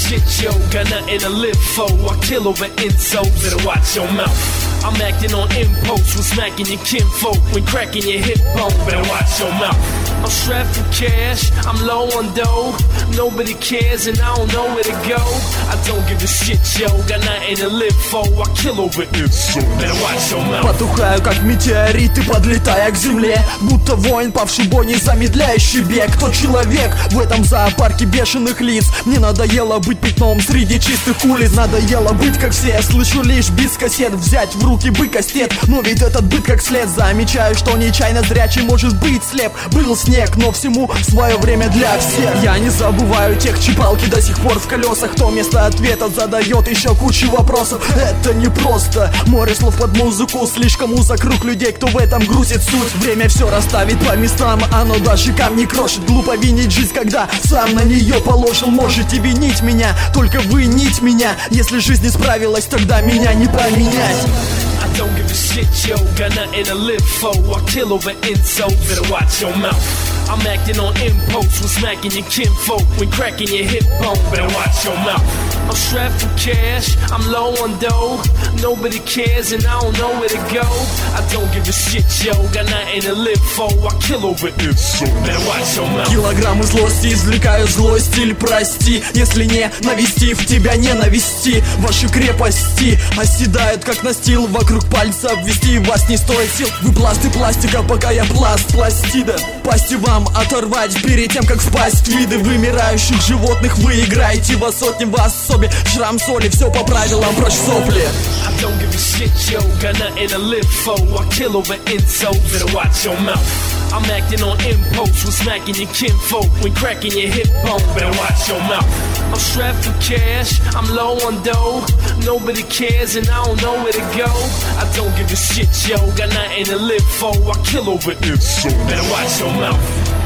shit, yo. Got nothing to live for. I kill over insults. Better watch your mouth. I'm acting on impulse when smacking your kinfolk, when cracking your hip bone. Better watch your mouth. I'm strapped for cash, I'm low on dough. Nobody cares and I don't know where to go. I don't give a shit, yo. Got nothing to live for. I kill over insults. Better watch your mouth. Потухаю, как метеориты, подлетая к земле. Будто воин, павший в бой, не замедляющий бег. Кто человек в этом зоопарке бешеных лиц? Мне надоело быть пятном среди чистых улиц. Надоело быть как все, слышу лишь бит с кассет. Взять в руки бык-кастет, но ведь этот быт как след. Замечаю, что нечаянно зрячий может быть слеп. Был снег, но всему свое время для всех. Я не забываю тех, чьи палки до сих пор в колесах. Кто вместо ответа задает еще кучу вопросов. Это не просто море слов под музыку. Слишком узок круг людей, кто в этом грузит суть. Время все расставит по местам, оно даже камни крошит. Глупо винить жизнь, когда сам на нее положил. Можете винить меня, только винить меня. Если жизнь не справилась, тогда меня не поменять. I don't give a shit, yo. Got nothing to live for. I kill over insults. Better watch your mouth. I'm acting on impulse when smacking your kinfolk, when cracking your hip bone. Better watch your mouth. I'm strapped for cash, I'm low on dough. Nobody cares and I don't know where to go. I don't give a shit, yo. Got nothing to live for. I kill over insults. Better watch your mouth. Килограммы злости, извлекаю злой стиль, прости. Если не навести в тебя ненависти, ваши крепости оседают как настил. Вокруг пальца обвести вас не стоит сил. Вы пласты пластика, пока я пласт пластида. Пасти вам оторвать перед тем, как впасть в виды вымирающих животных. Вы играете во сотни, в особе шрам соли, все по правилам, прочь сопли. I don't give a shit, yo. Got nothing to live for. I kill over insults. Better watch your mouth. I'm acting on impulse when smacking your kinfolk, when cracking your hip bone. Better watch your mouth. I'm strapped for cash, I'm low on dough. Nobody cares and I don't know where to go. I don't give a shit, yo. Got nothing to live for. I kill over insults. Better watch your mouth.